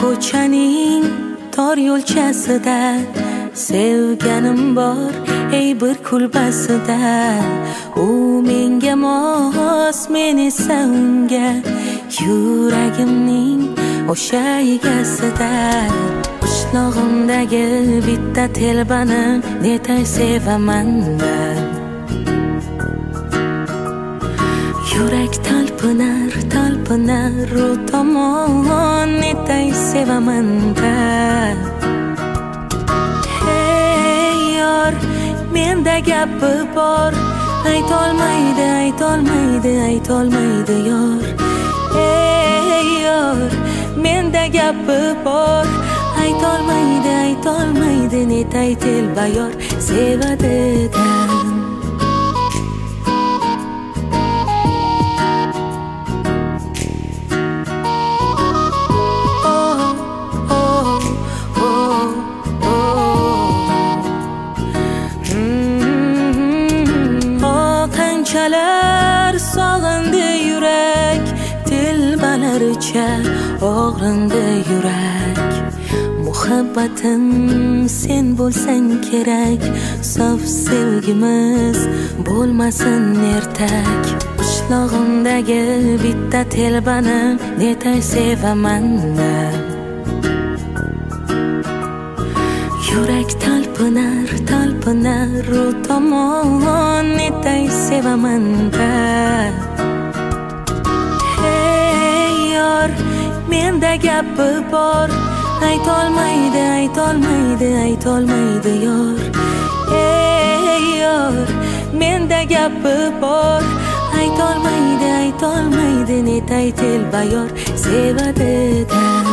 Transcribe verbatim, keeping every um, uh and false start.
ko'chaning tor yo'lchasida sevganim bor ey bir kulbasida. U menga mos, men esa unga, yuragimning o'sha egasida. Qishlog'imdagi bitta telbani netay sevaman man. Yurak talpinar, talpinar u tomon, netay sevaman man. Hey yor, menda gapi bor, aytolmaydi, aytolmaydi, aytolmaydi yor. Hey yor, menda gapi bor, aytolmaydi, aytolmaydi, netay telba yor sevadidan. Qanchalar sog'indi yurak, telbalaricha og'rindi yurak. Muhabbatim sen bo'lsang kerak, sof sevgimiz bo'lmasin ertak. Qishlog'imdagi bitta telbani netay sevaman man. Yurak talpinar, talpinar u tomon, netay sevaman man. Hey yor, menda gapi bor, aytolmaydi, aytolmaydi, aytolmaydi yor. Hey yor, menda gapi bor, aytolmaydi, aytolmaydi, netay telba yor sevadidan.